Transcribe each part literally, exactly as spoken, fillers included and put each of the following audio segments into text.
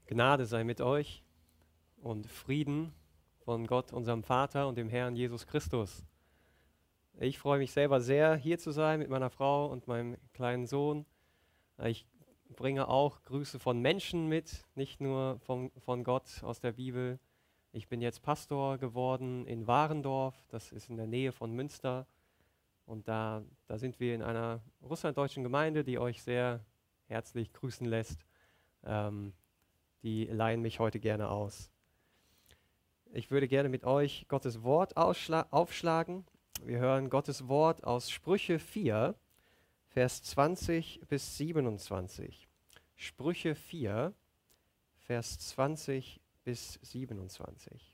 Gnade sei mit euch und Frieden von Gott, unserem Vater und dem Herrn Jesus Christus. Ich freue mich selber sehr, hier zu sein mit meiner Frau und meinem kleinen Sohn. Ich bringe auch Grüße von Menschen mit, nicht nur von, von Gott aus der Bibel. Ich bin jetzt Pastor geworden in Warendorf, das ist in der Nähe von Münster. Und da, da sind wir in einer russlanddeutschen Gemeinde, die euch sehr herzlich grüßen lässt. Ähm, Die leihen mich heute gerne aus. Ich würde gerne mit euch Gottes Wort aufschlagen. Wir hören Gottes Wort aus Sprüche vier, Vers zwanzig bis siebenundzwanzig. Sprüche vier, Vers zwanzig bis siebenundzwanzig.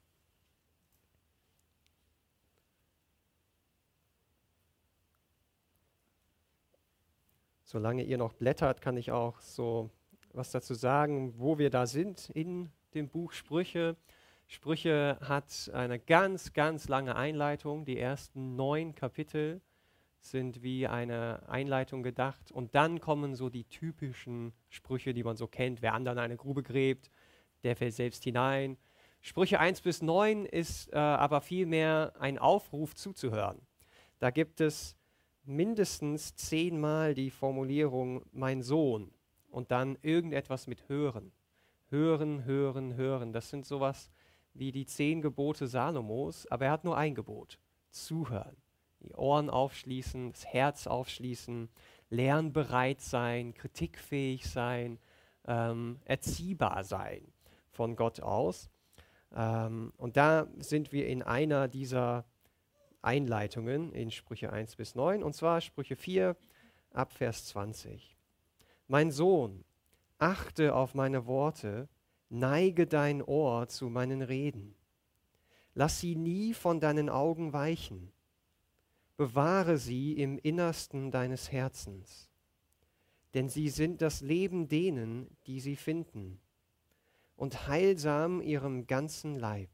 Solange ihr noch blättert, kann ich auch so was dazu sagen, wo wir da sind in dem Buch Sprüche. Sprüche hat eine ganz, ganz lange Einleitung. Die ersten neun Kapitel sind wie eine Einleitung gedacht. Und dann kommen so die typischen Sprüche, die man so kennt. Wer anderen eine Grube gräbt, der fällt selbst hinein. Sprüche eins bis neun ist äh, aber vielmehr ein Aufruf zuzuhören. Da gibt es mindestens zehnmal die Formulierung, mein Sohn. Und dann irgendetwas mit hören. Hören, hören, hören. Das sind sowas wie die zehn Gebote Salomos, aber er hat nur ein Gebot. Zuhören. Die Ohren aufschließen, das Herz aufschließen, lernbereit sein, kritikfähig sein, ähm, erziehbar sein von Gott aus. Ähm, und da sind wir in einer dieser Einleitungen in Sprüche eins bis neun, und zwar Sprüche vier ab Vers zwanzig. Mein Sohn, achte auf meine Worte, neige dein Ohr zu meinen Reden. Lass sie nie von deinen Augen weichen. Bewahre sie im Innersten deines Herzens. Denn sie sind das Leben denen, die sie finden, und heilsam ihrem ganzen Leib.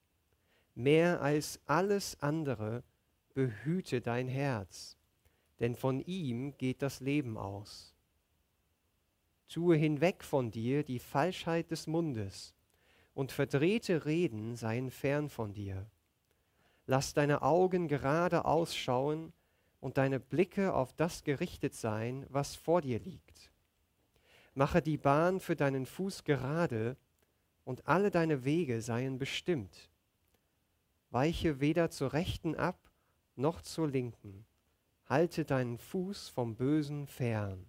Mehr als alles andere behüte dein Herz, denn von ihm geht das Leben aus. Tue hinweg von dir die Falschheit des Mundes, und verdrehte Reden seien fern von dir. Lass deine Augen gerade ausschauen und deine Blicke auf das gerichtet sein, was vor dir liegt. Mache die Bahn für deinen Fuß gerade, und alle deine Wege seien bestimmt. Weiche weder zur Rechten ab, noch zur Linken. Halte deinen Fuß vom Bösen fern.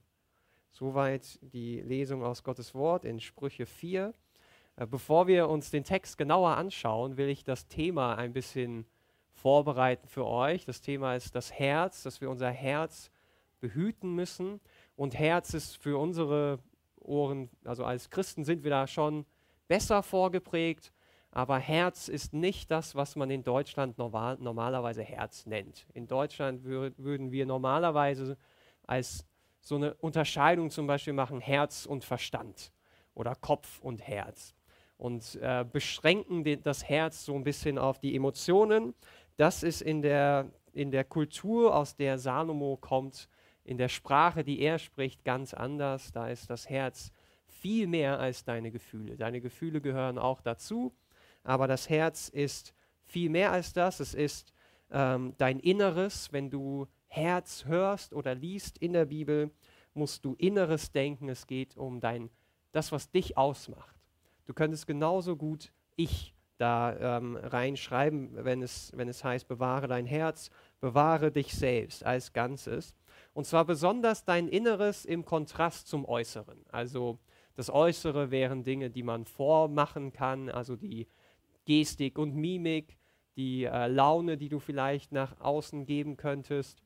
Soweit die Lesung aus Gottes Wort in Sprüche vier. Äh, bevor wir uns den Text genauer anschauen, will ich das Thema ein bisschen vorbereiten für euch. Das Thema ist das Herz, dass wir unser Herz behüten müssen. Und Herz ist für unsere Ohren, also als Christen sind wir da schon besser vorgeprägt. Aber Herz ist nicht das, was man in Deutschland normal, normalerweise Herz nennt. In Deutschland wür, würden wir normalerweise als so eine Unterscheidung zum Beispiel machen, Herz und Verstand oder Kopf und Herz. Und äh, beschränken die, das Herz so ein bisschen auf die Emotionen. Das ist in der, in der Kultur, aus der Salomo kommt, in der Sprache, die er spricht, ganz anders. Da ist das Herz viel mehr als deine Gefühle. Deine Gefühle gehören auch dazu, aber das Herz ist viel mehr als das. Es ist ähm, dein Inneres. Wenn du Herz hörst oder liest in der Bibel, musst du Inneres denken. Es geht um dein, das, was dich ausmacht. Du könntest genauso gut Ich da ähm, reinschreiben, wenn es, wenn es heißt, bewahre dein Herz, bewahre dich selbst als Ganzes. Und zwar besonders dein Inneres im Kontrast zum Äußeren. Also das Äußere wären Dinge, die man vormachen kann, also die Gestik und Mimik, die äh, Laune, die du vielleicht nach außen geben könntest.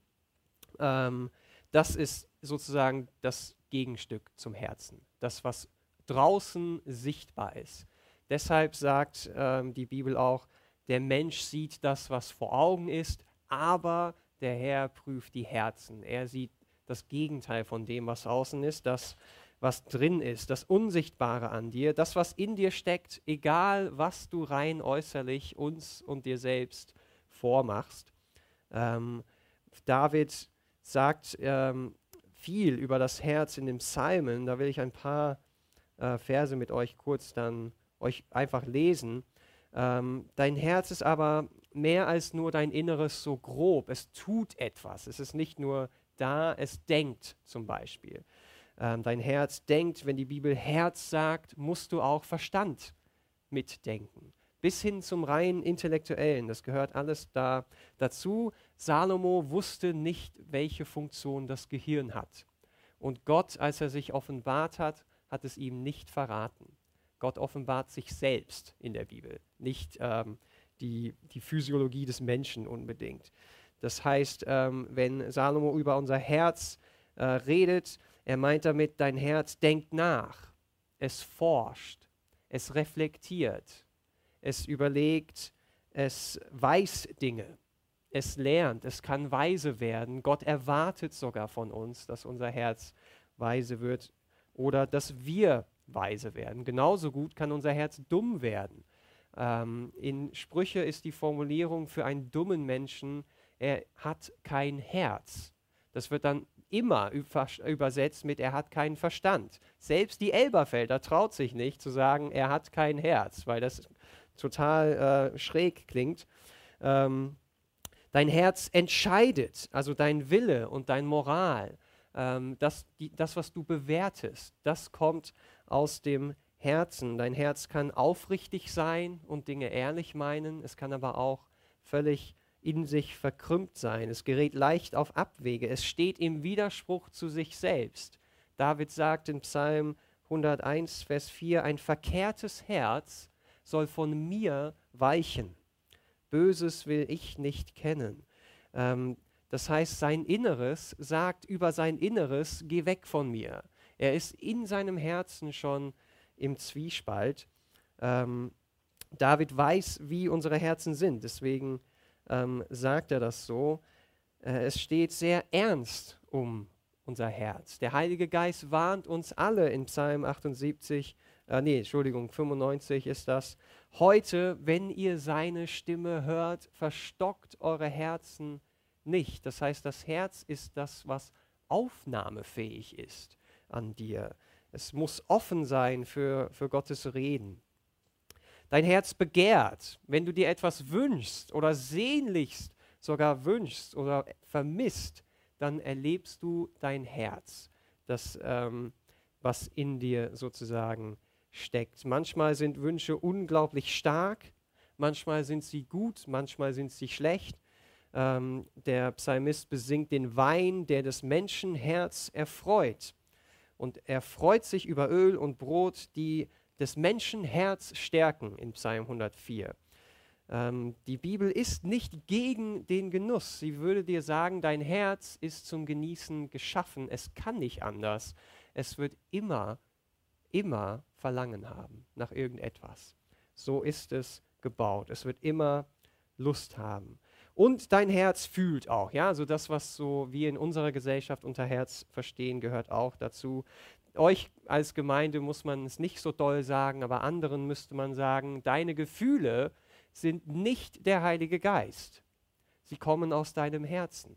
Ähm, das ist sozusagen das Gegenstück zum Herzen, das, was draußen sichtbar ist. Deshalb sagt ähm, die Bibel auch, der Mensch sieht das, was vor Augen ist, aber der Herr prüft die Herzen. Er sieht das Gegenteil von dem, was außen ist, das, was drin ist, das Unsichtbare an dir, das, was in dir steckt, egal was du rein äußerlich uns und dir selbst vormachst. Ähm, David sagt ähm, viel über das Herz in den Psalmen, da will ich ein paar äh, Verse mit euch kurz dann euch einfach lesen. Ähm, dein Herz ist aber mehr als nur dein Inneres so grob. Es tut etwas. Es ist nicht nur da, es denkt zum Beispiel. Ähm, dein Herz denkt, wenn die Bibel Herz sagt, musst du auch Verstand mitdenken. Bis hin zum rein Intellektuellen, das gehört alles da dazu. Salomo wusste nicht, welche Funktion das Gehirn hat. Und Gott, als er sich offenbart hat, hat es ihm nicht verraten. Gott offenbart sich selbst in der Bibel, nicht ähm, die, die Physiologie des Menschen unbedingt. Das heißt, ähm, wenn Salomo über unser Herz äh, redet, er meint damit, dein Herz denkt nach, es forscht, es reflektiert, es überlegt, es weiß Dinge, es lernt, es kann weise werden. Gott erwartet sogar von uns, dass unser Herz weise wird oder dass wir weise werden. Genauso gut kann unser Herz dumm werden. Ähm, in Sprüche ist die Formulierung für einen dummen Menschen, er hat kein Herz. Das wird dann immer übersetzt mit, er hat keinen Verstand. Selbst die Elberfelder traut sich nicht zu sagen, er hat kein Herz, weil das total äh, schräg klingt. Ähm, dein Herz entscheidet, also dein Wille und dein Moral, ähm, das, die, das, was du bewertest, das kommt aus dem Herzen. Dein Herz kann aufrichtig sein und Dinge ehrlich meinen, es kann aber auch völlig in sich verkrümmt sein. Es gerät leicht auf Abwege. Es steht im Widerspruch zu sich selbst. David sagt in Psalm hunderteins, Vers vier, ein verkehrtes Herz soll von mir weichen. Böses will ich nicht kennen. Ähm, das heißt, sein Inneres sagt über sein Inneres, geh weg von mir. Er ist in seinem Herzen schon im Zwiespalt. Ähm, David weiß, wie unsere Herzen sind, deswegen ähm, sagt er das so. Äh, es steht sehr ernst um unser Herz. Der Heilige Geist warnt uns alle in Psalm achtundsiebzig, äh, nee, Entschuldigung, fünfundneunzig ist das. Heute, wenn ihr seine Stimme hört, verstockt eure Herzen nicht. Das heißt, das Herz ist das, was aufnahmefähig ist an dir. Es muss offen sein für, für Gottes Reden. Dein Herz begehrt, wenn du dir etwas wünschst oder sehnlichst sogar wünschst oder vermisst, dann erlebst du dein Herz, das, ähm, was in dir sozusagen steckt. Manchmal sind Wünsche unglaublich stark, manchmal sind sie gut, manchmal sind sie schlecht. Ähm, der Psalmist besingt den Wein, der das Menschenherz erfreut. Und er freut sich über Öl und Brot, die das Menschenherz stärken in Psalm hundertvier. Ähm, die Bibel ist nicht gegen den Genuss. Sie würde dir sagen, dein Herz ist zum Genießen geschaffen. Es kann nicht anders. Es wird immer, immer Verlangen haben nach irgendetwas. So ist es gebaut. Es wird immer Lust haben. Und dein Herz fühlt auch, ja, also das, was so wir in unserer Gesellschaft unter Herz verstehen, gehört auch dazu. Euch als Gemeinde muss man es nicht so doll sagen, aber anderen müsste man sagen, deine Gefühle sind nicht der Heilige Geist. Sie kommen aus deinem Herzen.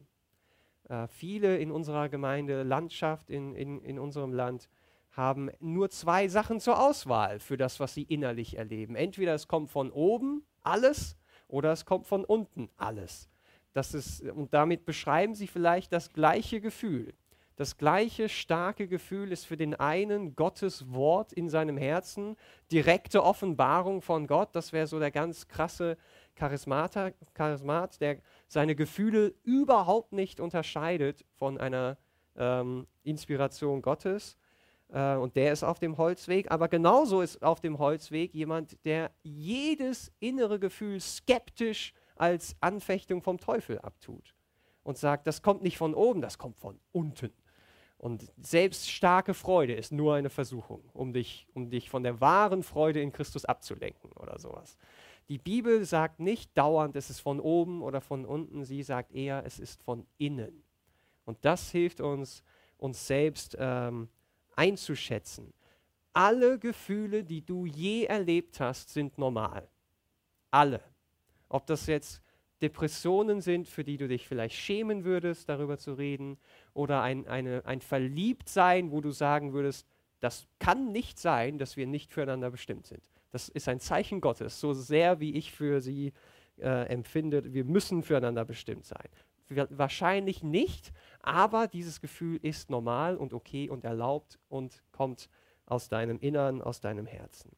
Äh, viele in unserer Gemeinde, Landschaft, in, in, in unserem Land, haben nur zwei Sachen zur Auswahl für das, was sie innerlich erleben. Entweder es kommt von oben alles oder es kommt von unten alles. Das ist, und damit beschreiben sie vielleicht das gleiche Gefühl. Das gleiche starke Gefühl ist für den einen Gottes Wort in seinem Herzen, direkte Offenbarung von Gott, das wäre so der ganz krasse Charismata, Charismat, der seine Gefühle überhaupt nicht unterscheidet von einer ähm, Inspiration Gottes. Äh, und der ist auf dem Holzweg, aber genauso ist auf dem Holzweg jemand, der jedes innere Gefühl skeptisch als Anfechtung vom Teufel abtut und sagt, das kommt nicht von oben, das kommt von unten. Und selbst starke Freude ist nur eine Versuchung, um dich, um dich von der wahren Freude in Christus abzulenken oder sowas. Die Bibel sagt nicht dauernd, es ist von oben oder von unten, sie sagt eher, es ist von innen. Und das hilft uns, uns selbst ähm, einzuschätzen. Alle Gefühle, die du je erlebt hast, sind normal. Alle. Ob das jetzt Depressionen sind, für die du dich vielleicht schämen würdest, darüber zu reden, oder ein, eine, ein Verliebtsein, wo du sagen würdest, Das kann nicht sein, dass wir nicht füreinander bestimmt sind. Das ist ein Zeichen Gottes, so sehr wie ich für sie äh, empfinde. Wir müssen füreinander bestimmt sein. Wir, wahrscheinlich nicht, aber dieses Gefühl ist normal und okay und erlaubt und kommt aus deinem Innern, aus deinem Herzen.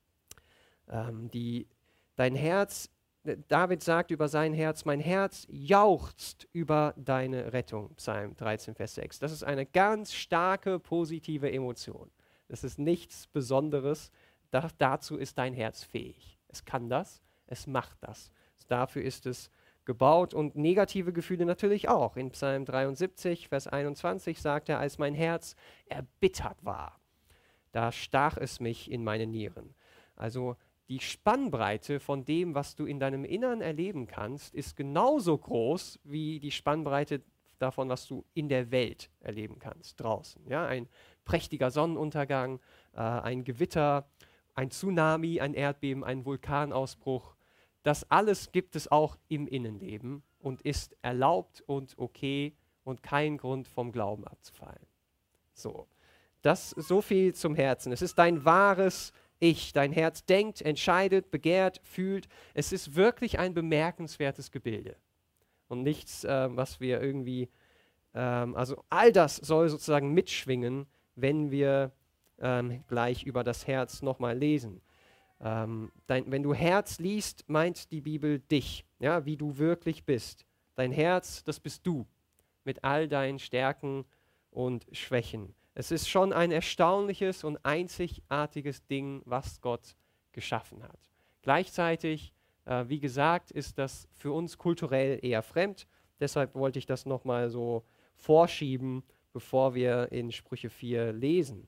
Ähm, die, dein Herz, David sagt über sein Herz, mein Herz jauchzt über deine Rettung, Psalm dreizehn, Vers sechs. Das ist eine ganz starke, positive Emotion. Das ist nichts Besonderes. Da, dazu ist dein Herz fähig. Es kann das, es macht das. Dafür ist es gebaut und negative Gefühle natürlich auch. In Psalm dreiundsiebzig, Vers einundzwanzig sagt er, als mein Herz erbittert war, da stach es mich in meine Nieren. Also die Spannbreite von dem, was du in deinem Innern erleben kannst, ist genauso groß wie die Spannbreite davon, was du in der Welt erleben kannst, draußen. Ja, ein prächtiger Sonnenuntergang, äh, ein Gewitter, ein Tsunami, ein Erdbeben, ein Vulkanausbruch. Das alles gibt es auch im Innenleben und ist erlaubt und okay und kein Grund vom Glauben abzufallen. So, das so viel zum Herzen. Es ist dein wahres Ich. Dein Herz denkt, entscheidet, begehrt, fühlt. Es ist wirklich ein bemerkenswertes Gebilde und nichts, äh, was wir irgendwie, ähm, also all das soll sozusagen mitschwingen, wenn wir ähm, gleich über das Herz nochmal lesen. Ähm, dein, wenn du Herz liest, meint die Bibel dich, ja, wie du wirklich bist. Dein Herz, das bist du, mit all deinen Stärken und Schwächen. Es ist schon ein erstaunliches und einzigartiges Ding, was Gott geschaffen hat. Gleichzeitig, äh, wie gesagt, ist das für uns kulturell eher fremd. Deshalb wollte ich das nochmal so vorschieben, bevor wir in Sprüche vier lesen.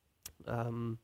Ähm,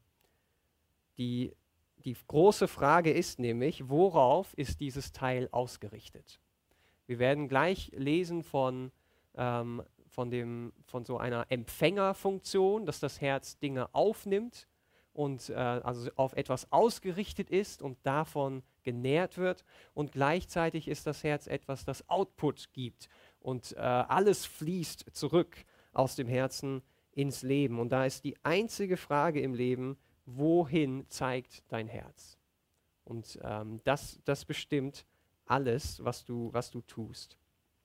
die Die große Frage ist nämlich, worauf ist dieses Teil ausgerichtet? Wir werden gleich lesen von, ähm, von, dem, von so einer Empfängerfunktion, dass das Herz Dinge aufnimmt und äh, also auf etwas ausgerichtet ist und davon genährt wird. Und gleichzeitig ist das Herz etwas, das Output gibt und äh, alles fließt zurück aus dem Herzen ins Leben. Und da ist die einzige Frage im Leben, wohin zeigt dein Herz? Und ähm, das, das bestimmt alles, was du, was du tust.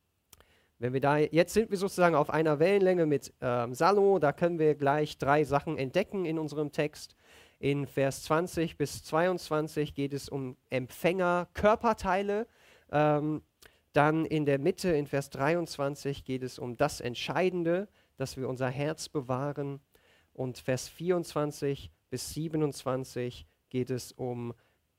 Wenn wir da, jetzt sind wir sozusagen auf einer Wellenlänge mit ähm, Salomo, da können wir gleich drei Sachen entdecken in unserem Text. In Vers zwanzig bis zweiundzwanzig geht es um Empfänger, Körperteile. Ähm, dann in der Mitte, in Vers dreiundzwanzig, geht es um das Entscheidende, dass wir unser Herz bewahren. Und Vers vierundzwanzig bis siebenundzwanzig geht es um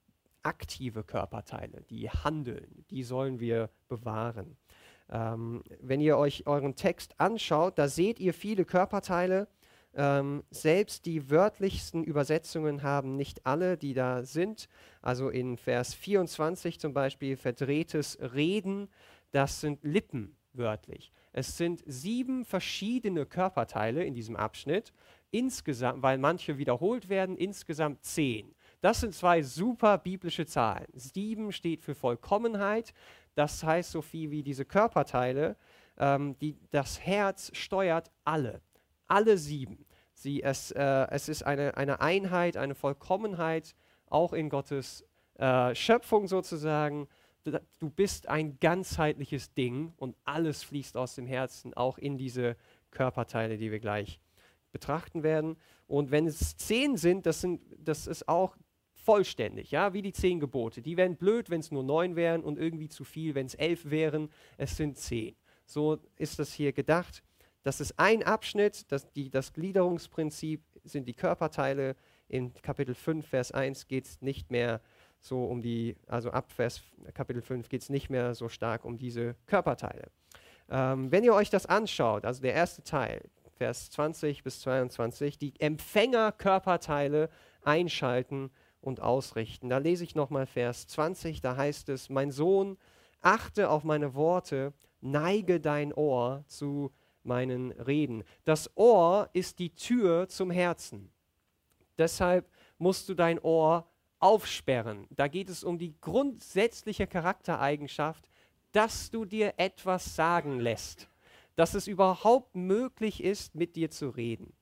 aktive Körperteile, die handeln, die sollen wir bewahren. Ähm, wenn ihr euch euren Text anschaut, da seht ihr viele Körperteile. Ähm, selbst die wörtlichsten Übersetzungen haben nicht alle, die da sind. Also in Vers vierundzwanzig zum Beispiel verdrehtes Reden, das sind Lippen wörtlich. Es sind sieben verschiedene Körperteile in diesem Abschnitt. Insgesamt, weil manche wiederholt werden, insgesamt zehn. Das sind zwei super biblische Zahlen. Sieben steht für Vollkommenheit. Das heißt so viel wie diese Körperteile. Ähm, die, das Herz steuert alle. Alle sieben. Sie, es, äh, es ist eine, eine Einheit, eine Vollkommenheit, auch in Gottes äh, Schöpfung sozusagen. Du bist ein ganzheitliches Ding und alles fließt aus dem Herzen, auch in diese Körperteile, die wir gleich betrachten werden. Und wenn es zehn sind, das, sind, das ist auch vollständig, ja, wie die zehn Gebote. Die wären blöd, wenn es nur neun wären und irgendwie zu viel, wenn es elf wären. Es sind zehn. So ist das hier gedacht. Das ist ein Abschnitt, das, die, das Gliederungsprinzip sind die Körperteile. In Kapitel fünf, Vers eins geht es nicht mehr so um die, also ab Vers Kapitel fünf geht es nicht mehr so stark um diese Körperteile. Ähm, wenn ihr euch das anschaut, also der erste Teil, Vers zwanzig bis zweiundzwanzig, die Empfängerkörperteile einschalten und ausrichten. Da lese ich nochmal Vers zwanzig, da heißt es, mein Sohn, achte auf meine Worte, neige dein Ohr zu meinen Reden. Das Ohr ist die Tür zum Herzen. Deshalb musst du dein Ohr aufsperren. Da geht es um die grundsätzliche Charaktereigenschaft, dass du dir etwas sagen lässt, dass es überhaupt möglich ist, mit dir zu reden.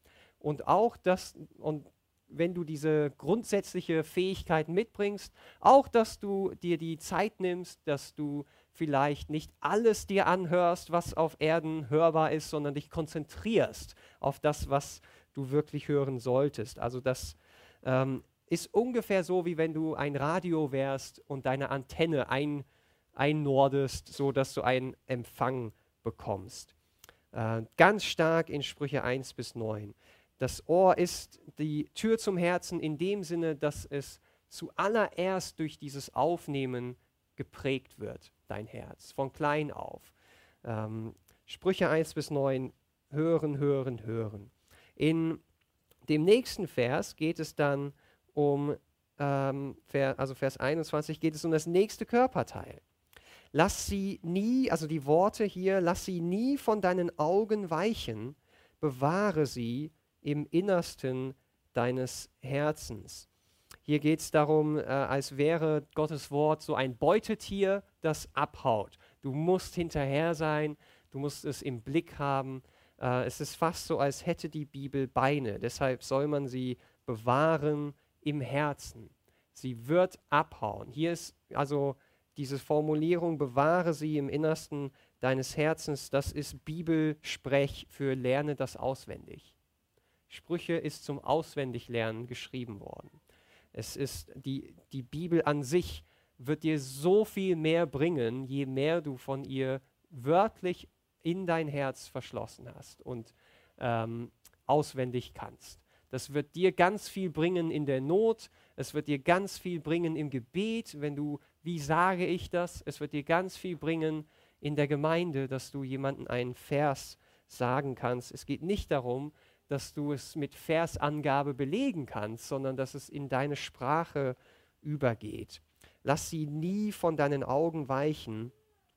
Und auch das, und wenn du diese grundsätzliche Fähigkeit mitbringst, auch, dass du dir die Zeit nimmst, dass du vielleicht nicht alles dir anhörst, was auf Erden hörbar ist, sondern dich konzentrierst auf das, was du wirklich hören solltest. Also das ähm, ist ungefähr so, wie wenn du ein Radio wärst und deine Antenne ein, einnordest, so dass du einen Empfang bekommst. Äh, ganz stark in Sprüche eins bis neun. Das Ohr ist die Tür zum Herzen in dem Sinne, dass es zuallererst durch dieses Aufnehmen geprägt wird, dein Herz, von klein auf. Ähm, Sprüche eins bis neun, hören, hören, hören. In dem nächsten Vers geht es dann um, ähm, Vers, also Vers einundzwanzig, geht es um das nächste Körperteil. Lass sie nie, also die Worte hier, lass sie nie von deinen Augen weichen, bewahre sie im Innersten deines Herzens. Hier geht es darum, äh, als wäre Gottes Wort so ein Beutetier, das abhaut. Du musst hinterher sein, du musst es im Blick haben. Äh, es ist fast so, als hätte die Bibel Beine. Deshalb soll man sie bewahren im Herzen. Sie wird abhauen. Hier ist also diese Formulierung, bewahre sie im Innersten deines Herzens, das ist Bibelsprech für lerne das auswendig. Sprüche ist zum Auswendiglernen geschrieben worden. Es ist die, die Bibel an sich wird dir so viel mehr bringen, je mehr du von ihr wörtlich in dein Herz verschlossen hast und ähm, auswendig kannst. Das wird dir ganz viel bringen in der Not, es wird dir ganz viel bringen im Gebet, wenn du, wie sage ich das? Es wird dir ganz viel bringen in der Gemeinde, dass du jemandem einen Vers sagen kannst. Es geht nicht darum, dass du es mit Versangabe belegen kannst, sondern dass es in deine Sprache übergeht. Lass sie nie von deinen Augen weichen,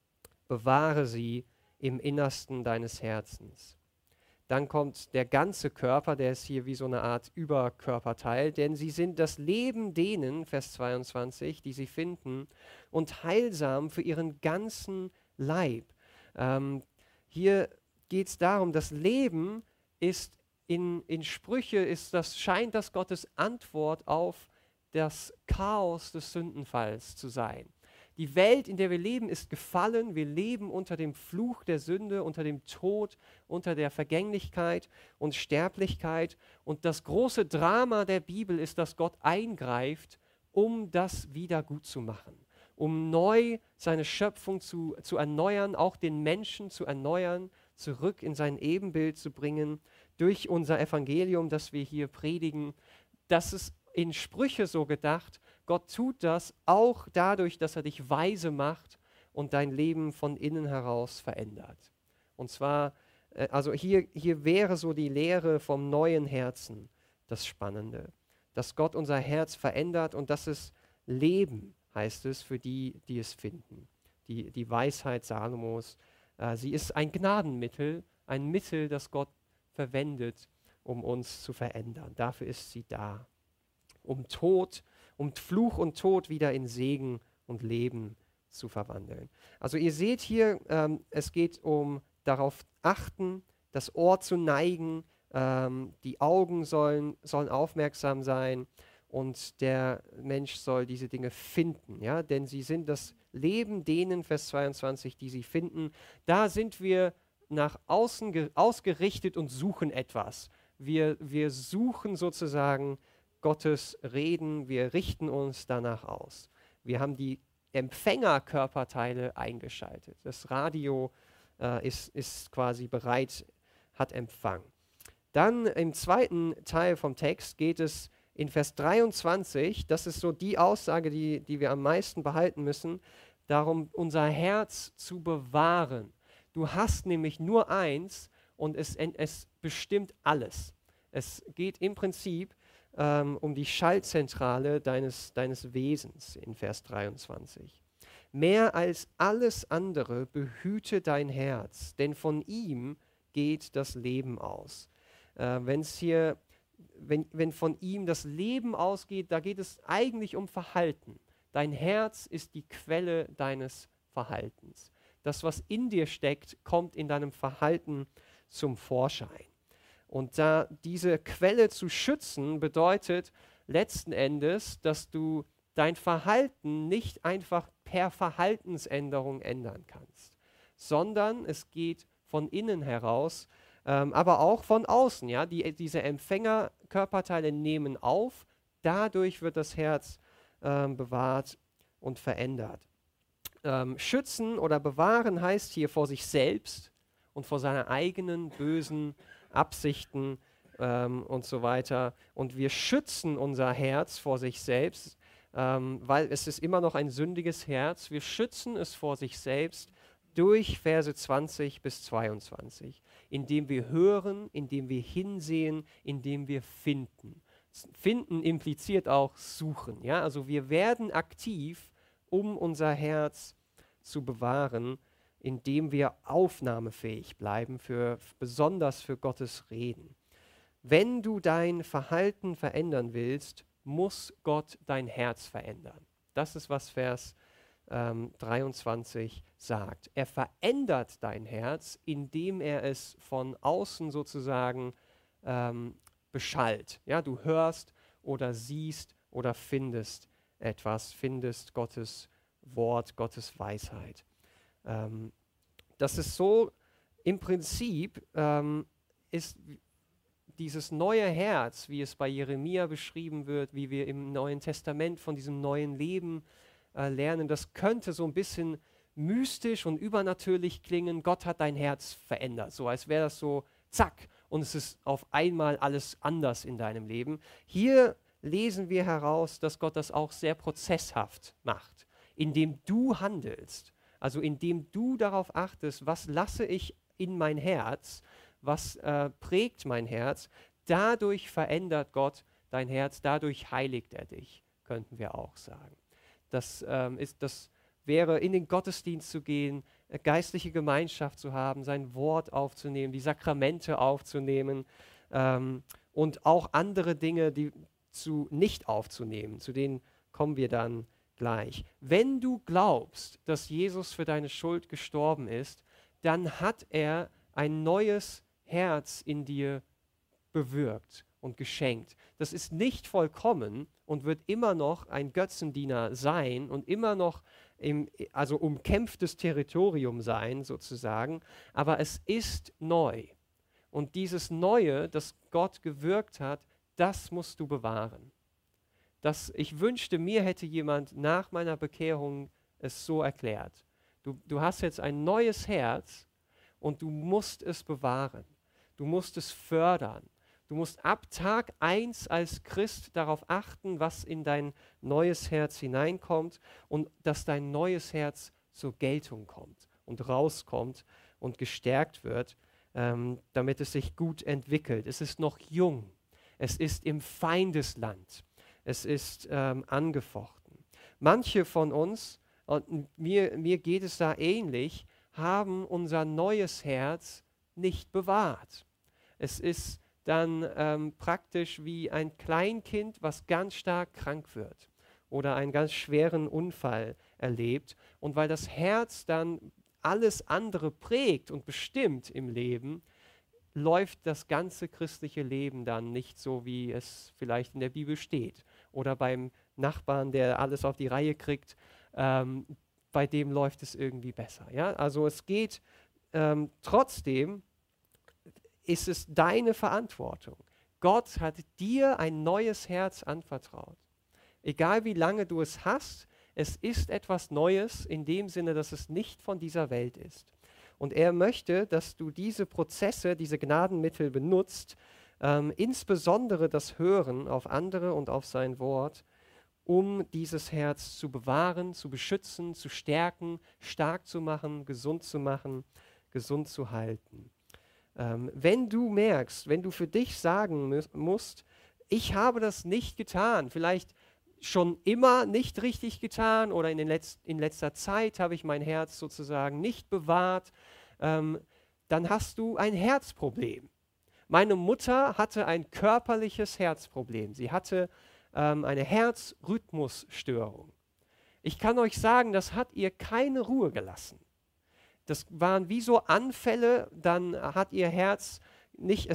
bewahre sie im Innersten deines Herzens. Dann kommt der ganze Körper, der ist hier wie so eine Art Überkörperteil, denn sie sind das Leben denen, Vers zweiundzwanzig, die sie finden, und heilsam für ihren ganzen Leib. Ähm, hier geht es darum, das Leben ist in, in Sprüche, ist das, scheint das Gottes Antwort auf das Chaos des Sündenfalls zu sein. Die Welt, in der wir leben, ist gefallen. Wir leben unter dem Fluch der Sünde, unter dem Tod, unter der Vergänglichkeit und Sterblichkeit. Und das große Drama der Bibel ist, dass Gott eingreift, um das wieder gut zu machen, um neu seine Schöpfung zu, zu erneuern, auch den Menschen zu erneuern, zurück in sein Ebenbild zu bringen, durch unser Evangelium, das wir hier predigen. Das ist in Sprüche so gedacht, Gott tut das auch dadurch, dass er dich weise macht und dein Leben von innen heraus verändert. Und zwar, äh, also hier, hier wäre so die Lehre vom neuen Herzen das Spannende, dass Gott unser Herz verändert und dass es Leben, heißt es, für die, die es finden. Die, die Weisheit Salomos, äh, sie ist ein Gnadenmittel, ein Mittel, das Gott verwendet, um uns zu verändern. Dafür ist sie da. Um Tod, um Fluch und Tod wieder in Segen und Leben zu verwandeln. Also ihr seht hier, ähm, es geht um darauf achten, das Ohr zu neigen, ähm, die Augen sollen, sollen aufmerksam sein und der Mensch soll diese Dinge finden, ja, denn sie sind das Leben denen, Vers zweiundzwanzig, die sie finden. Da sind wir nach außen ge- ausgerichtet und suchen etwas. Wir, wir suchen sozusagen Gottes Reden, wir richten uns danach aus. Wir haben die Empfängerkörperteile eingeschaltet. Das Radio äh, ist, ist quasi bereit, hat Empfang. Dann im zweiten Teil vom Text geht es in Vers dreiundzwanzig, das ist so die Aussage, die, die wir am meisten behalten müssen, darum, unser Herz zu bewahren. Du hast nämlich nur eins und es, es bestimmt alles. Es geht im Prinzip ähm, um die Schaltzentrale deines, deines Wesens in Vers dreiundzwanzig. Mehr als alles andere behüte dein Herz, denn von ihm geht das Leben aus. Äh, wenn's hier, wenn, wenn von ihm das Leben ausgeht, da geht es eigentlich um Verhalten. Dein Herz ist die Quelle deines Verhaltens. Das, was in dir steckt, kommt in deinem Verhalten zum Vorschein. Und da diese Quelle zu schützen, bedeutet letzten Endes, dass du dein Verhalten nicht einfach per Verhaltensänderung ändern kannst, sondern es geht von innen heraus, ähm, aber auch von außen. Ja? Die, diese Empfängerkörperteile nehmen auf, dadurch wird das Herz ähm, bewahrt und verändert. Ähm, schützen oder bewahren heißt hier vor sich selbst und vor seinen eigenen bösen Absichten ähm, und so weiter. Und wir schützen unser Herz vor sich selbst, ähm, weil es ist immer noch ein sündiges Herz. Wir schützen es vor sich selbst durch Verse zwanzig bis zweiundzwanzig, indem wir hören, indem wir hinsehen, indem wir finden. Finden impliziert auch suchen. Ja? Also wir werden aktiv, um unser Herz zu bewahren, indem wir aufnahmefähig bleiben, für, besonders für Gottes Reden. Wenn du dein Verhalten verändern willst, muss Gott dein Herz verändern. Das ist, was Vers ähm, dreiundzwanzig sagt. Er verändert dein Herz, indem er es von außen sozusagen ähm, beschallt. Ja, du hörst oder siehst oder findest etwas, findest Gottes Wort, Gottes Weisheit. Ähm, das ist so, im Prinzip ähm, ist dieses neue Herz, wie es bei Jeremia beschrieben wird, wie wir im Neuen Testament von diesem neuen Leben äh, lernen, das könnte so ein bisschen mystisch und übernatürlich klingen. Gott hat dein Herz verändert, so als wäre das so, zack, und es ist auf einmal alles anders in deinem Leben. Hier lesen wir heraus, dass Gott das auch sehr prozesshaft macht, indem du handelst, also indem du darauf achtest, was lasse ich in mein Herz, was äh, prägt mein Herz. Dadurch verändert Gott dein Herz, dadurch heiligt er dich, könnten wir auch sagen. Das, ähm, ist, das wäre, in den Gottesdienst zu gehen, äh, geistliche Gemeinschaft zu haben, sein Wort aufzunehmen, die Sakramente aufzunehmen ähm, und auch andere Dinge, die zu nicht aufzunehmen, zu denen kommen wir dann gleich. Wenn du glaubst, dass Jesus für deine Schuld gestorben ist, dann hat er ein neues Herz in dir bewirkt und geschenkt. Das ist nicht vollkommen und wird immer noch ein Götzendiener sein und immer noch im, also umkämpftes Territorium sein sozusagen, aber es ist neu. Und dieses Neue, das Gott gewirkt hat, das musst du bewahren. Das, ich wünschte, mir hätte jemand nach meiner Bekehrung es so erklärt. Du, du hast jetzt ein neues Herz und du musst es bewahren. Du musst es fördern. Du musst ab Tag eins als Christ darauf achten, was in dein neues Herz hineinkommt und dass dein neues Herz zur Geltung kommt und rauskommt und gestärkt wird, ähm, damit es sich gut entwickelt. Es ist noch jung. Es ist im Feindesland. Es ist ähm, angefochten. Manche von uns, und mir, mir geht es da ähnlich, haben unser neues Herz nicht bewahrt. Es ist dann ähm, praktisch wie ein Kleinkind, was ganz stark krank wird oder einen ganz schweren Unfall erlebt. Und weil das Herz dann alles andere prägt und bestimmt im Leben, läuft das ganze christliche Leben dann nicht so, wie es vielleicht in der Bibel steht. Oder beim Nachbarn, der alles auf die Reihe kriegt, ähm, bei dem läuft es irgendwie besser. Ja? Also es geht ähm, trotzdem, ist es deine Verantwortung. Gott hat dir ein neues Herz anvertraut. Egal wie lange du es hast, es ist etwas Neues in dem Sinne, dass es nicht von dieser Welt ist. Und er möchte, dass du diese Prozesse, diese Gnadenmittel benutzt, ähm, insbesondere das Hören auf andere und auf sein Wort, um dieses Herz zu bewahren, zu beschützen, zu stärken, stark zu machen, gesund zu machen, gesund zu halten. Ähm, wenn du merkst, wenn du für dich sagen mu- musst, ich habe das nicht getan, vielleicht schon immer nicht richtig getan oder in, den Letz-, in letzter Zeit habe ich mein Herz sozusagen nicht bewahrt, ähm, dann hast du ein Herzproblem. Meine Mutter hatte ein körperliches Herzproblem. Sie hatte ähm, eine Herzrhythmusstörung. Ich kann euch sagen, das hat ihr keine Ruhe gelassen. Das waren wie so Anfälle, dann hat ihr Herz nicht, es,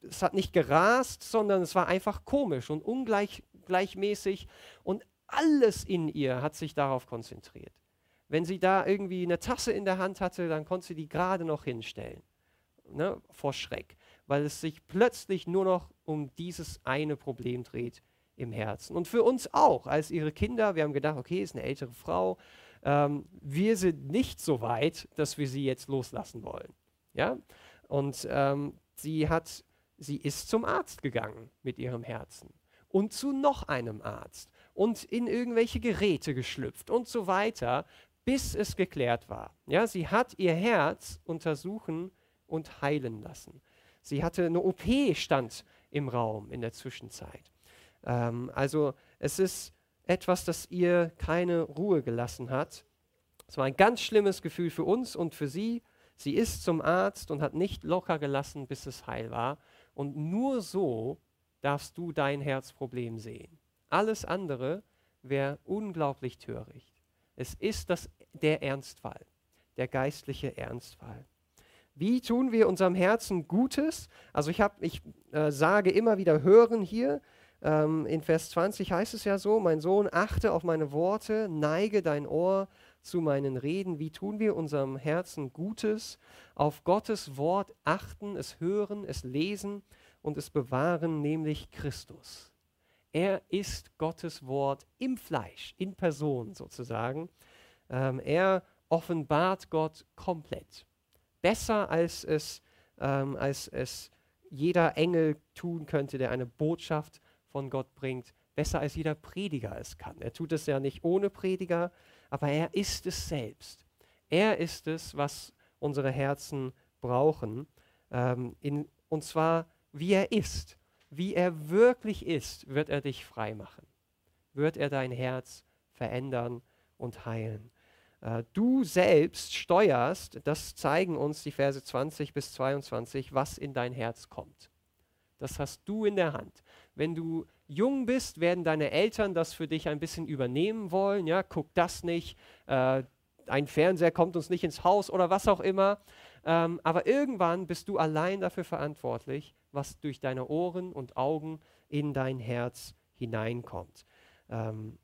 es hat nicht gerast, sondern es war einfach komisch und ungleichmäßig und alles in ihr hat sich darauf konzentriert. Wenn sie da irgendwie eine Tasse in der Hand hatte, dann konnte sie die gerade noch hinstellen, ne, vor Schreck, weil es sich plötzlich nur noch um dieses eine Problem dreht im Herzen. Und für uns auch, als ihre Kinder, wir haben gedacht, okay, ist eine ältere Frau, ähm, wir sind nicht so weit, dass wir sie jetzt loslassen wollen. Ja? Und ähm, sie hat, sie ist zum Arzt gegangen mit ihrem Herzen und zu noch einem Arzt und in irgendwelche Geräte geschlüpft und so weiter, bis es geklärt war. Ja? Sie hat ihr Herz untersuchen und heilen lassen. Sie hatte eine O P stand im Raum in der Zwischenzeit. Ähm, also es ist etwas, das ihr keine Ruhe gelassen hat. Es war ein ganz schlimmes Gefühl für uns und für sie. Sie ist zum Arzt und hat nicht locker gelassen, bis es heil war. Und nur so darfst du dein Herzproblem sehen. Alles andere wäre unglaublich töricht. Es ist das, der Ernstfall, der geistliche Ernstfall. Wie tun wir unserem Herzen Gutes? Also ich, hab, ich äh, sage immer wieder hören hier. Ähm, in Vers zwanzig heißt es ja so, mein Sohn, achte auf meine Worte, neige dein Ohr zu meinen Reden. Wie tun wir unserem Herzen Gutes? Auf Gottes Wort achten, es hören, es lesen und es bewahren, nämlich Christus. Er ist Gottes Wort im Fleisch, in Person sozusagen. Ähm, er offenbart Gott komplett. Besser als es, ähm, als es jeder Engel tun könnte, der eine Botschaft von Gott bringt. Besser als jeder Prediger es kann. Er tut es ja nicht ohne Prediger, aber er ist es selbst. Er ist es, was unsere Herzen brauchen. Ähm, in, und zwar, wie er ist. Wie er wirklich ist, wird er dich frei machen. Wird er dein Herz verändern und heilen. Äh, du selbst steuerst, das zeigen uns die Verse zwanzig bis zweiundzwanzig, was in dein Herz kommt. Das hast du in der Hand. Wenn du jung bist, werden deine Eltern das für dich ein bisschen übernehmen wollen. Ja, guck das nicht, äh, ein Fernseher kommt uns nicht ins Haus oder was auch immer. Ähm, aber irgendwann bist du allein dafür verantwortlich, was durch deine Ohren und Augen in dein Herz hineinkommt. Ähm,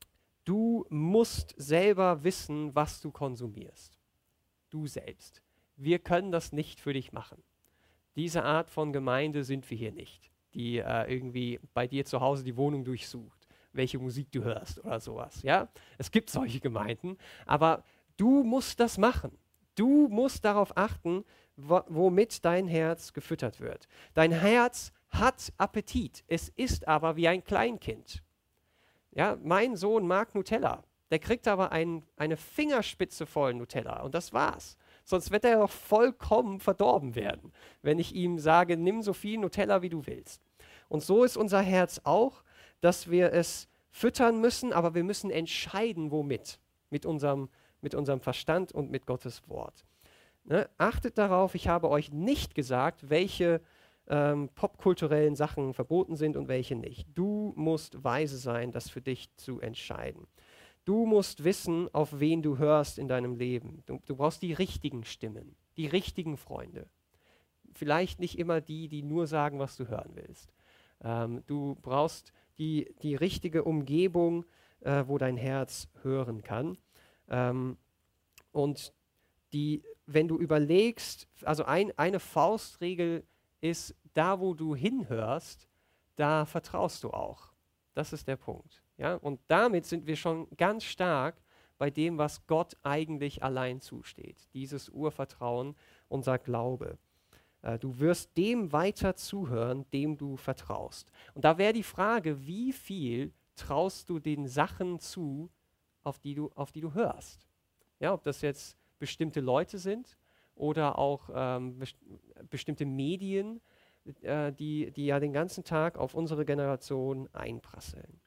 du musst selber wissen, was du konsumierst. Du selbst. Wir können das nicht für dich machen. Diese Art von Gemeinde sind wir hier nicht, die äh, irgendwie bei dir zu Hause die Wohnung durchsucht, welche Musik du hörst oder sowas. Ja? Es gibt solche Gemeinden, aber du musst das machen. Du musst darauf achten, wo, womit dein Herz gefüttert wird. Dein Herz hat Appetit, es ist aber wie ein Kleinkind. Ja, mein Sohn mag Nutella, der kriegt aber ein, eine Fingerspitze voll Nutella und das war's. Sonst wird er doch vollkommen verdorben werden, wenn ich ihm sage, nimm so viel Nutella, wie du willst. Und so ist unser Herz auch, dass wir es füttern müssen, aber wir müssen entscheiden, womit. Mit unserem, mit unserem Verstand und mit Gottes Wort. Ne? Achtet darauf, ich habe euch nicht gesagt, welche ähm, popkulturellen Sachen verboten sind und welche nicht. Du musst weise sein, das für dich zu entscheiden. Du musst wissen, auf wen du hörst in deinem Leben. Du, du brauchst die richtigen Stimmen, die richtigen Freunde. Vielleicht nicht immer die, die nur sagen, was du hören willst. Ähm, du brauchst die, die richtige Umgebung, äh, wo dein Herz hören kann. Ähm, und die, wenn du überlegst, also ein, eine Faustregel ist, da wo du hinhörst, da vertraust du auch. Das ist der Punkt. Ja? Und damit sind wir schon ganz stark bei dem, was Gott eigentlich allein zusteht. Dieses Urvertrauen, unser Glaube. Äh, du wirst dem weiter zuhören, dem du vertraust. Und da wäre die Frage, wie viel traust du den Sachen zu, auf die du, auf die du hörst? Ja, ob das jetzt bestimmte Leute sind oder auch ähm, best bestimmte Medien, äh, die, die ja den ganzen Tag auf unsere Generation einprasseln.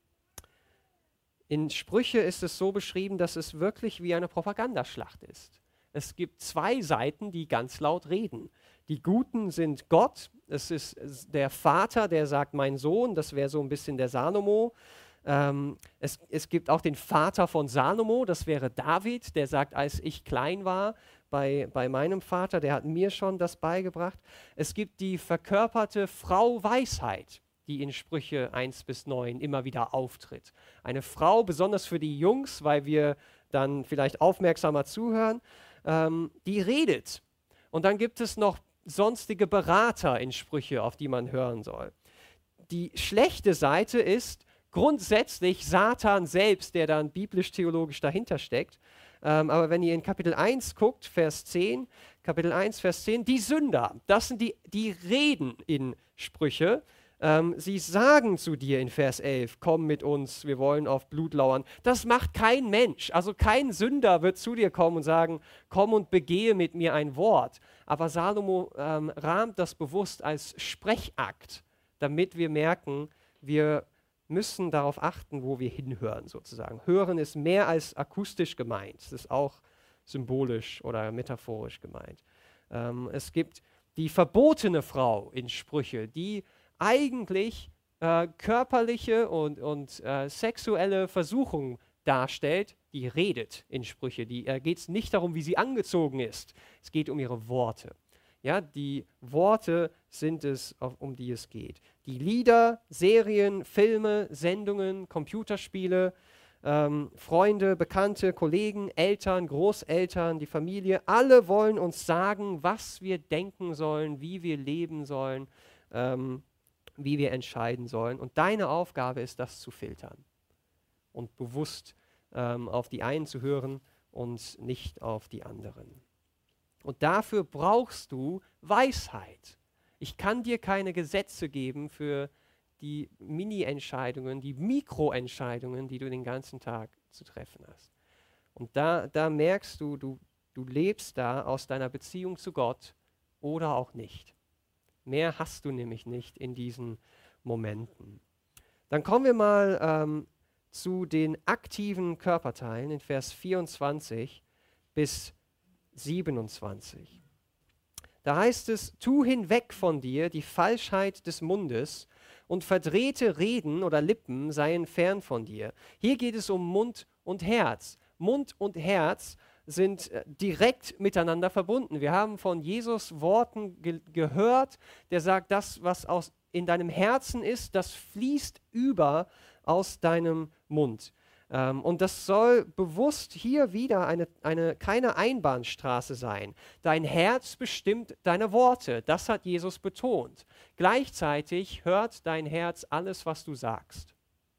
In Sprüche ist es so beschrieben, dass es wirklich wie eine Propagandaschlacht ist. Es gibt zwei Seiten, die ganz laut reden. Die Guten sind Gott, es ist der Vater, der sagt, mein Sohn, das wäre so ein bisschen der Salomo, Ähm, es, es gibt auch den Vater von Salomo, das wäre David, der sagt, als ich klein war bei, bei meinem Vater, der hat mir schon das beigebracht. Es gibt die verkörperte Frau Weisheit, die in Sprüche eins bis neun immer wieder auftritt. Eine Frau, besonders für die Jungs, weil wir dann vielleicht aufmerksamer zuhören, ähm, die redet. Und dann gibt es noch sonstige Berater in Sprüche, auf die man hören soll. Die schlechte Seite ist grundsätzlich Satan selbst, der dann biblisch-theologisch dahinter steckt. Ähm, aber wenn ihr in Kapitel eins guckt, Vers zehn, Kapitel eins, Vers zehn, die Sünder, das sind die, die reden in Sprüche. Ähm, sie sagen zu dir in Vers elf, komm mit uns, wir wollen auf Blut lauern. Das macht kein Mensch. Also kein Sünder wird zu dir kommen und sagen, komm und begehe mit mir ein Wort. Aber Salomo ähm, rahmt das bewusst als Sprechakt, damit wir merken, wir müssen darauf achten, wo wir hinhören sozusagen. Hören ist mehr als akustisch gemeint. Es ist auch symbolisch oder metaphorisch gemeint. Ähm, es gibt die verbotene Frau in Sprüche, die eigentlich äh, körperliche und, und äh, sexuelle Versuchung darstellt, die redet in Sprüche. Die äh, geht es nicht darum, wie sie angezogen ist. Es geht um ihre Worte. Ja, die Worte sind es, auf, um die es geht. Die Lieder, Serien, Filme, Sendungen, Computerspiele, ähm, Freunde, Bekannte, Kollegen, Eltern, Großeltern, die Familie, alle wollen uns sagen, was wir denken sollen, wie wir leben sollen, ähm, wie wir entscheiden sollen. Und deine Aufgabe ist, das zu filtern und bewusst ähm, auf die einen zu hören und nicht auf die anderen. Und dafür brauchst du Weisheit. Ich kann dir keine Gesetze geben für die Mini-Entscheidungen, die Mikroentscheidungen, die du den ganzen Tag zu treffen hast. Und da, da merkst du, du, du lebst da aus deiner Beziehung zu Gott oder auch nicht. Mehr hast du nämlich nicht in diesen Momenten. Dann kommen wir mal ähm, zu den aktiven Körperteilen in Vers vierundzwanzig bis siebenundzwanzig. Da heißt es, tu hinweg von dir die Falschheit des Mundes und verdrehte Reden oder Lippen seien fern von dir. Hier geht es um Mund und Herz. Mund und Herz sind äh, direkt miteinander verbunden. Wir haben von Jesus Worten ge gehört, der sagt, das, was aus, in deinem Herzen ist, das fließt über aus deinem Mund. Ähm, und das soll bewusst hier wieder eine, eine, keine Einbahnstraße sein. Dein Herz bestimmt deine Worte, das hat Jesus betont. Gleichzeitig hört dein Herz alles, was du sagst.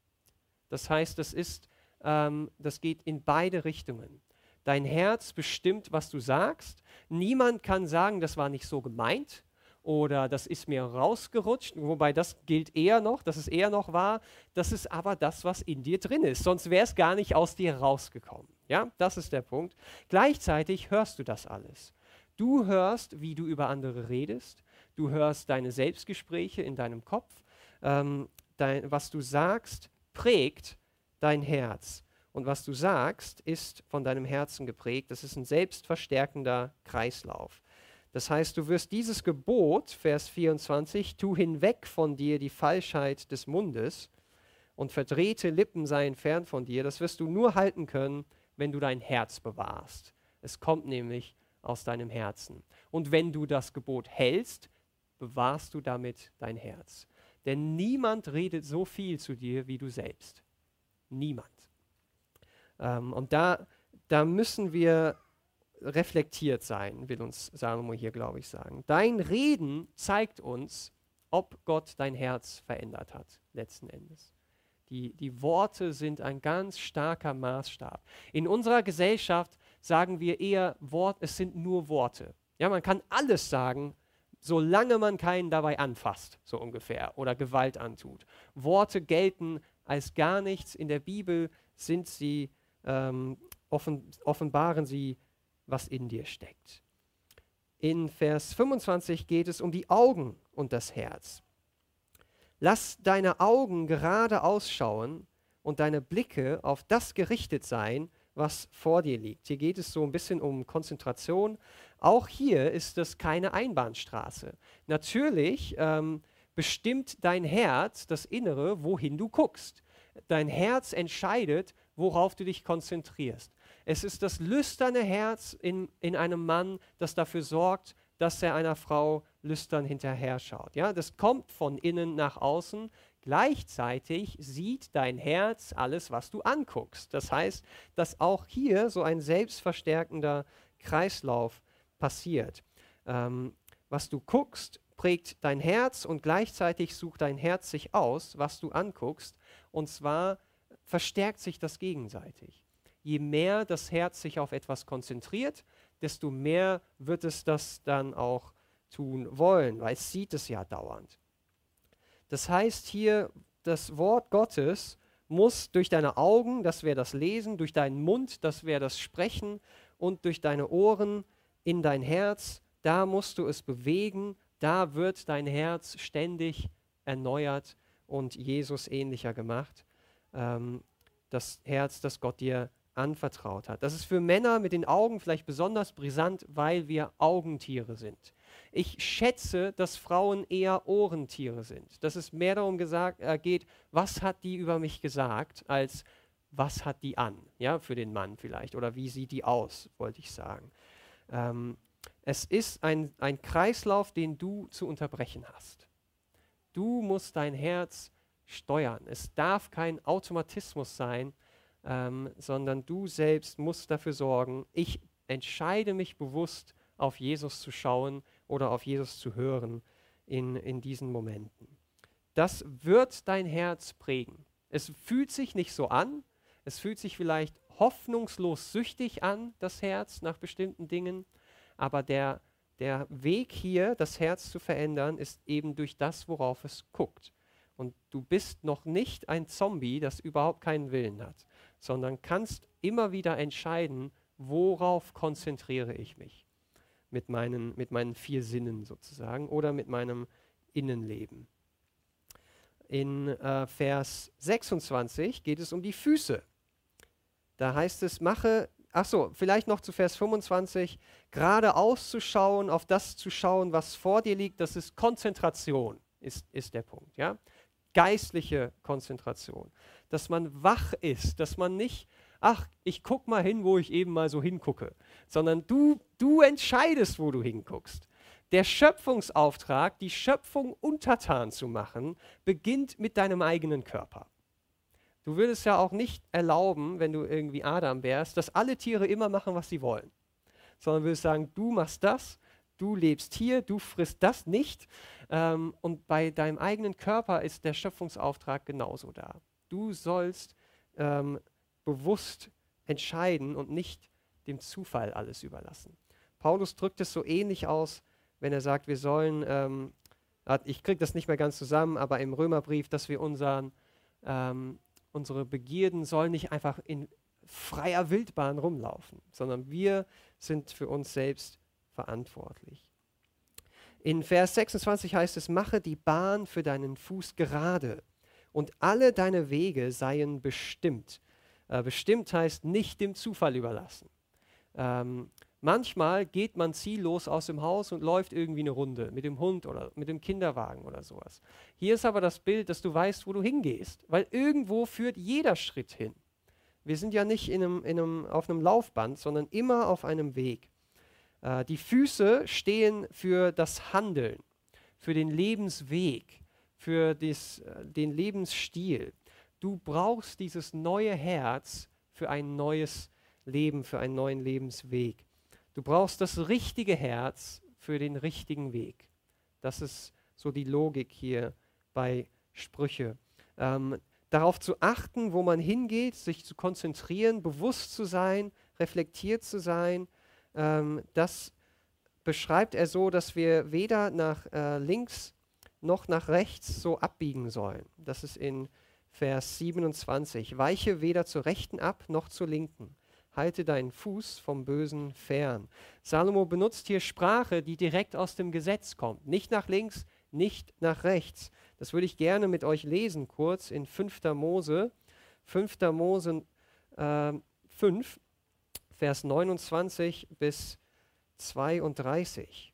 Das heißt, das, ist, ähm, das geht in beide Richtungen. Dein Herz bestimmt, was du sagst. Niemand kann sagen, das war nicht so gemeint oder das ist mir rausgerutscht, wobei das gilt eher noch, das ist eher noch wahr. Das ist aber das, was in dir drin ist. Sonst wäre es gar nicht aus dir rausgekommen. Ja, das ist der Punkt. Gleichzeitig hörst du das alles. Du hörst, wie du über andere redest. Du hörst deine Selbstgespräche in deinem Kopf. Ähm, dein, was du sagst, prägt dein Herz. Und was du sagst, ist von deinem Herzen geprägt. Das ist ein selbstverstärkender Kreislauf. Das heißt, du wirst dieses Gebot, Vers vierundzwanzig, tu hinweg von dir die Falschheit des Mundes und verdrehte Lippen seien fern von dir, das wirst du nur halten können, wenn du dein Herz bewahrst. Es kommt nämlich aus deinem Herzen. Und wenn du das Gebot hältst, bewahrst du damit dein Herz. Denn niemand redet so viel zu dir wie du selbst. Niemand. Ähm, und da, da müssen wir reflektiert sein, will uns Salomo hier, glaube ich, sagen. Dein Reden zeigt uns, ob Gott dein Herz verändert hat, letzten Endes. Die, die Worte sind ein ganz starker Maßstab. In unserer Gesellschaft sagen wir eher, Wort, es sind nur Worte. Ja, man kann alles sagen, solange man keinen dabei anfasst, so ungefähr, oder Gewalt antut. Worte gelten als gar nichts. In der Bibel sind sie Ähm, offen, offenbaren sie, was in dir steckt. In Vers fünfundzwanzig geht es um die Augen und das Herz. Lass deine Augen gerade ausschauen und deine Blicke auf das gerichtet sein, was vor dir liegt. Hier geht es so ein bisschen um Konzentration. Auch hier ist es keine Einbahnstraße. Natürlich ähm, bestimmt dein Herz, das Innere, wohin du guckst. dein Herz entscheidet, worauf du dich konzentrierst. Es ist das lüsterne Herz in, in einem Mann, das dafür sorgt, dass er einer Frau lüstern hinterher schaut. Ja, das kommt von innen nach außen. Gleichzeitig sieht dein Herz alles, was du anguckst. Das heißt, dass auch hier so ein selbstverstärkender Kreislauf passiert. Ähm, was du guckst, prägt dein Herz und gleichzeitig sucht dein Herz sich aus, was du anguckst. Und zwar verstärkt sich das gegenseitig. Je mehr das Herz sich auf etwas konzentriert, desto mehr wird es das dann auch tun wollen, weil es sieht es ja dauernd. Das heißt hier, das Wort Gottes muss durch deine Augen, das wäre das Lesen, durch deinen Mund, das wäre das Sprechen und durch deine Ohren in dein Herz, da musst du es bewegen, da wird dein Herz ständig erneuert und Jesus ähnlicher gemacht. Ähm, das Herz, das Gott dir anvertraut hat. Das ist für Männer mit den Augen vielleicht besonders brisant, weil wir Augentiere sind. Ich schätze, dass Frauen eher Ohrentiere sind. Dass es mehr darum gesagt, äh, geht, was hat die über mich gesagt, als was hat die an, ja, für den Mann vielleicht. Oder wie sieht die aus, wollte ich sagen. Ähm, es ist ein, ein Kreislauf, den du zu unterbrechen hast. Du musst dein Herz steuern. Es darf kein Automatismus sein, ähm, sondern du selbst musst dafür sorgen, ich entscheide mich bewusst, auf Jesus zu schauen oder auf Jesus zu hören in, in diesen Momenten. Das wird dein Herz prägen. Es fühlt sich nicht so an, es fühlt sich vielleicht hoffnungslos süchtig an, das Herz, nach bestimmten Dingen, aber der, der Weg hier, das Herz zu verändern, ist eben durch das, worauf es guckt. Und du bist noch nicht ein Zombie, das überhaupt keinen Willen hat, sondern kannst immer wieder entscheiden, worauf konzentriere ich mich mit meinen, mit meinen vier Sinnen sozusagen oder mit meinem Innenleben. In äh, Vers sechsundzwanzig geht es um die Füße. Da heißt es, mache, ach so, vielleicht noch zu Vers fünfundzwanzig, geradeaus zu schauen, auf das zu schauen, was vor dir liegt, das ist Konzentration, ist, ist der Punkt, ja. Geistliche Konzentration, dass man wach ist, dass man nicht, ach, ich guck mal hin, wo ich eben mal so hingucke, sondern du, du entscheidest, wo du hinguckst. Der Schöpfungsauftrag, die Schöpfung untertan zu machen, beginnt mit deinem eigenen Körper. Du würdest ja auch nicht erlauben, wenn du irgendwie Adam wärst, dass alle Tiere immer machen, was sie wollen, sondern würdest sagen, du machst das, du lebst hier, du frisst das nicht. Ähm, und bei deinem eigenen Körper ist der Schöpfungsauftrag genauso da. Du sollst ähm, bewusst entscheiden und nicht dem Zufall alles überlassen. Paulus drückt es so ähnlich aus, wenn er sagt, wir sollen, ähm, ich kriege das nicht mehr ganz zusammen, aber im Römerbrief, dass wir unseren, ähm, unsere Begierden sollen nicht einfach in freier Wildbahn rumlaufen, sondern wir sind für uns selbst verantwortlich. In Vers sechsundzwanzig heißt es, mache die Bahn für deinen Fuß gerade und alle deine Wege seien bestimmt. Äh, bestimmt heißt nicht dem Zufall überlassen. Ähm, manchmal geht man ziellos aus dem Haus und läuft irgendwie eine Runde mit dem Hund oder mit dem Kinderwagen oder sowas. Hier ist aber das Bild, dass du weißt, wo du hingehst, weil irgendwo führt jeder Schritt hin. Wir sind ja nicht in einem, in einem, auf einem Laufband, sondern immer auf einem Weg. Äh, die Füße stehen für das Handeln, für den Lebensweg, für des, äh, den Lebensstil. Du brauchst dieses neue Herz für ein neues Leben, für einen neuen Lebensweg. Du brauchst das richtige Herz für den richtigen Weg. Das ist so die Logik hier bei Sprüche. Ähm, darauf zu achten, wo man hingeht, sich zu konzentrieren, bewusst zu sein, reflektiert zu sein, ähm, das beschreibt er so, dass wir weder nach äh, links noch nach rechts so abbiegen sollen. Das ist in Vers siebenundzwanzig. Weiche weder zur rechten ab noch zur linken. Halte deinen Fuß vom Bösen fern. Salomo benutzt hier Sprache, die direkt aus dem Gesetz kommt. Nicht nach links, nicht nach rechts. Das würde ich gerne mit euch lesen, kurz in fünfter Mose. fünfter Mose äh, fünf, Vers neunundzwanzig bis zweiunddreißig.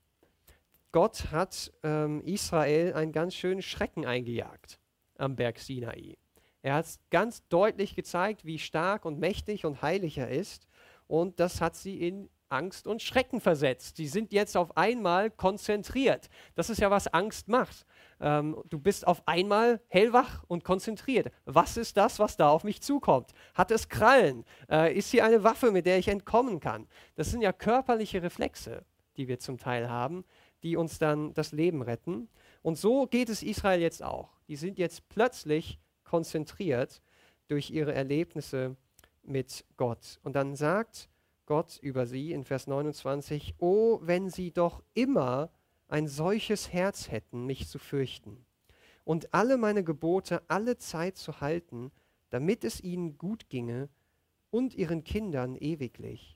Gott hat ähm, Israel einen ganz schönen Schrecken eingejagt am Berg Sinai. Er hat ganz deutlich gezeigt, wie stark und mächtig und heilig er ist. Und das hat sie in Angst und Schrecken versetzt. Sie sind jetzt auf einmal konzentriert. Das ist ja, was Angst macht. Ähm, du bist auf einmal hellwach und konzentriert. Was ist das, was da auf mich zukommt? Hat es Krallen? Äh, ist hier eine Waffe, mit der ich entkommen kann? Das sind ja körperliche Reflexe, die wir zum Teil haben, die uns dann das Leben retten. Und so geht es Israel jetzt auch. Die sind jetzt plötzlich konzentriert durch ihre Erlebnisse mit Gott. Und dann sagt Gott über sie in Vers neunundzwanzig, oh, wenn sie doch immer ein solches Herz hätten, mich zu fürchten und alle meine Gebote alle Zeit zu halten, damit es ihnen gut ginge und ihren Kindern ewiglich.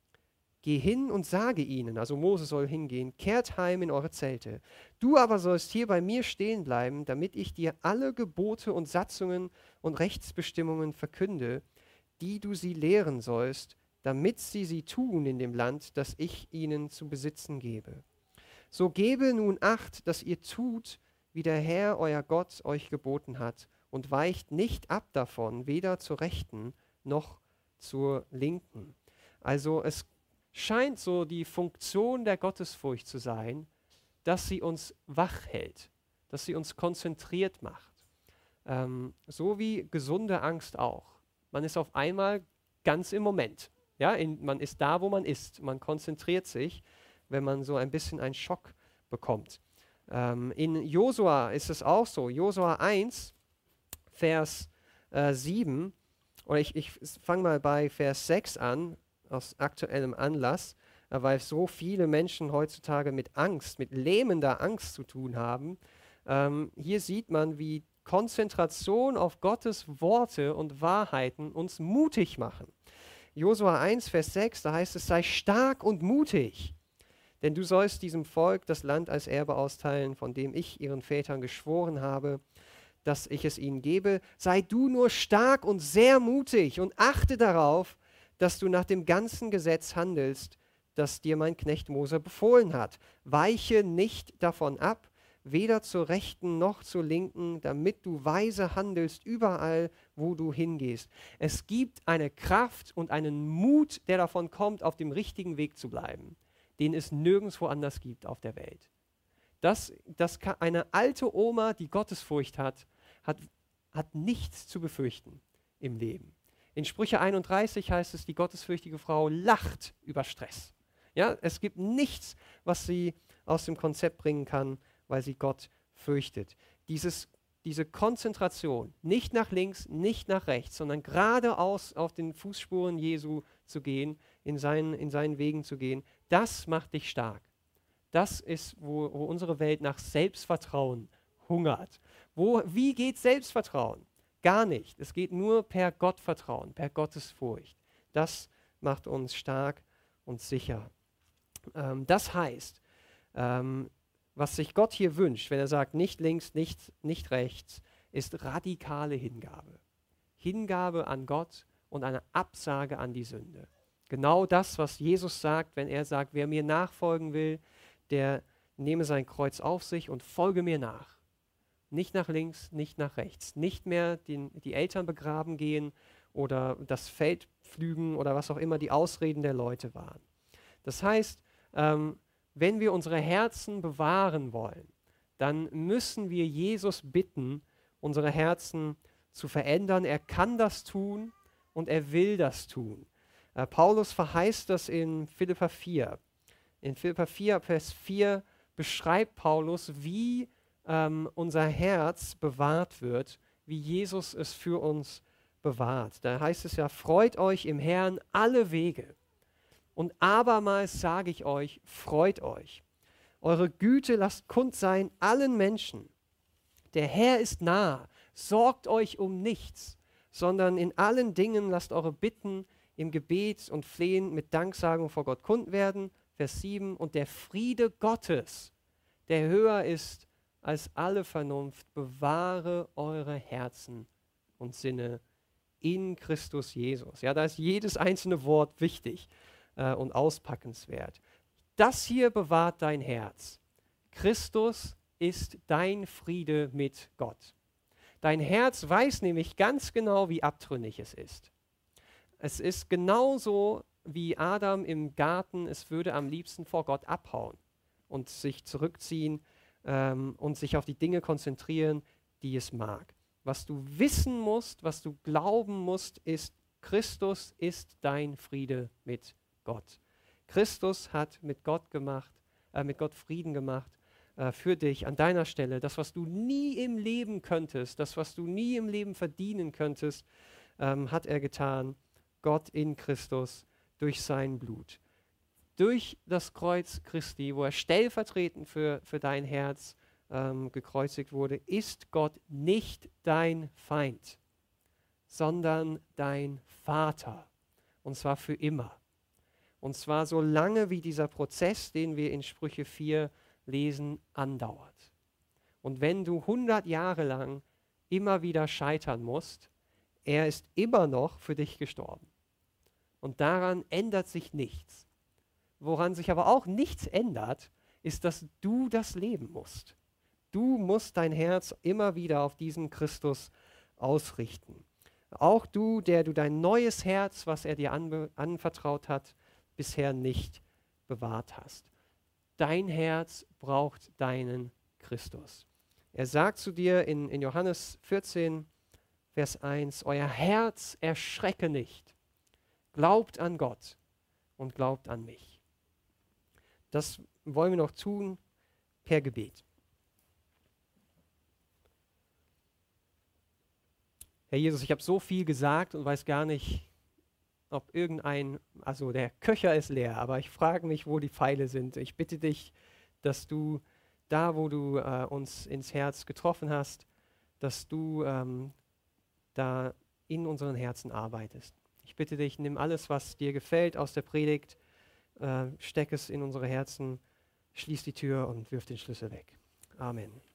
Geh hin und sage ihnen, also Mose soll hingehen, kehrt heim in eure Zelte. Du aber sollst hier bei mir stehen bleiben, damit ich dir alle Gebote und Satzungen und Rechtsbestimmungen verkünde, die du sie lehren sollst, damit sie sie tun in dem Land, das ich ihnen zu besitzen gebe. So gebe nun Acht, dass ihr tut, wie der Herr, euer Gott, euch geboten hat, und weicht nicht ab davon, weder zur Rechten noch zur Linken. Also es scheint so die Funktion der Gottesfurcht zu sein, dass sie uns wach hält, dass sie uns konzentriert macht. Ähm, so wie gesunde Angst auch. Man ist auf einmal ganz im Moment. Ja, in, man ist da, wo man ist. Man konzentriert sich, wenn man so ein bisschen einen Schock bekommt. Ähm, in Josua ist es auch so. Josua eins, Vers äh, sieben, oder ich, ich fange mal bei Vers sechs an, aus aktuellem Anlass, äh, weil so viele Menschen heutzutage mit Angst, mit lähmender Angst zu tun haben. Ähm, hier sieht man, wie Konzentration auf Gottes Worte und Wahrheiten uns mutig machen. Josua eins, Vers sechs, da heißt es, sei stark und mutig, denn du sollst diesem Volk das Land als Erbe austeilen, von dem ich ihren Vätern geschworen habe, dass ich es ihnen gebe. Sei du nur stark und sehr mutig und achte darauf, dass du nach dem ganzen Gesetz handelst, das dir mein Knecht Mose befohlen hat. Weiche nicht davon ab, weder zur Rechten noch zur Linken, damit du weise handelst überall, wo du hingehst. Es gibt eine Kraft und einen Mut, der davon kommt, auf dem richtigen Weg zu bleiben, den es nirgendwo anders gibt auf der Welt. Das, das kann, eine alte Oma, die Gottesfurcht hat, hat, hat nichts zu befürchten im Leben. In Sprüche einunddreißig heißt es, die gottesfürchtige Frau lacht über Stress. Ja, es gibt nichts, was sie aus dem Konzept bringen kann, weil sie Gott fürchtet. Dieses, diese Konzentration, nicht nach links, nicht nach rechts, sondern geradeaus auf den Fußspuren Jesu zu gehen, in seinen, in seinen Wegen zu gehen, das macht dich stark. Das ist, wo, wo unsere Welt nach Selbstvertrauen hungert. Wo, wie geht Selbstvertrauen? Gar nicht. Es geht nur per Gottvertrauen, per Gottesfurcht. Das macht uns stark und sicher. Ähm, das heißt, ähm, was sich Gott hier wünscht, wenn er sagt, nicht links, nicht, nicht rechts, ist radikale Hingabe. Hingabe an Gott und eine Absage an die Sünde. Genau das, was Jesus sagt, wenn er sagt, wer mir nachfolgen will, der nehme sein Kreuz auf sich und folge mir nach. Nicht nach links, nicht nach rechts. Nicht mehr den, die Eltern begraben gehen oder das Feld pflügen oder was auch immer die Ausreden der Leute waren. Das heißt, ähm, wenn wir unsere Herzen bewahren wollen, dann müssen wir Jesus bitten, unsere Herzen zu verändern. Er kann das tun und er will das tun. Äh, Paulus verheißt das in Philipper vier. In Philipper vier, Vers vier beschreibt Paulus, wie ähm, unser Herz bewahrt wird, wie Jesus es für uns bewahrt. Da heißt es ja, freut euch im Herrn alle Wege. Und abermals sage ich euch, freut euch. Eure Güte lasst kund sein allen Menschen. Der Herr ist nah, sorgt euch um nichts, sondern in allen Dingen lasst eure Bitten im Gebet und Flehen mit Danksagung vor Gott kund werden. Vers sieben, und der Friede Gottes, der höher ist als alle Vernunft, bewahre eure Herzen und Sinne in Christus Jesus. Ja, da ist jedes einzelne Wort wichtig äh, und auspackenswert. Das hier bewahrt dein Herz. Christus ist dein Friede mit Gott. Dein Herz weiß nämlich ganz genau, wie abtrünnig es ist. Es ist genauso wie Adam im Garten, es würde am liebsten vor Gott abhauen und sich zurückziehen ähm, und sich auf die Dinge konzentrieren, die es mag. Was du wissen musst, was du glauben musst, ist, Christus ist dein Friede mit Gott. Christus hat mit Gott gemacht, äh, mit Gott Frieden gemacht äh, für dich an deiner Stelle. Das, was du nie im Leben könntest, das, was du nie im Leben verdienen könntest, ähm, hat er getan. Gott in Christus durch sein Blut. Durch das Kreuz Christi, wo er stellvertretend für, für dein Herz ähm, gekreuzigt wurde, ist Gott nicht dein Feind, sondern dein Vater. Und zwar für immer. Und zwar so lange, wie dieser Prozess, den wir in Sprüche vier lesen, andauert. Und wenn du hundert Jahre lang immer wieder scheitern musst, er ist immer noch für dich gestorben. Und daran ändert sich nichts. Woran sich aber auch nichts ändert, ist, dass du das leben musst. Du musst dein Herz immer wieder auf diesen Christus ausrichten. Auch du, der du dein neues Herz, was er dir anbe- anvertraut hat, bisher nicht bewahrt hast. Dein Herz braucht deinen Christus. Er sagt zu dir in, in Johannes vierzehn, Vers eins, euer Herz erschrecke nicht. Glaubt an Gott und glaubt an mich. Das wollen wir noch tun per Gebet. Herr Jesus, ich habe so viel gesagt und weiß gar nicht, ob irgendein, also der Köcher ist leer, aber ich frage mich, wo die Pfeile sind. Ich bitte dich, dass du da, wo du äh, uns ins Herz getroffen hast, dass du ähm, da in unseren Herzen arbeitest. Ich bitte dich, nimm alles, was dir gefällt aus der Predigt, äh, steck es in unsere Herzen, schließ die Tür und wirf den Schlüssel weg. Amen.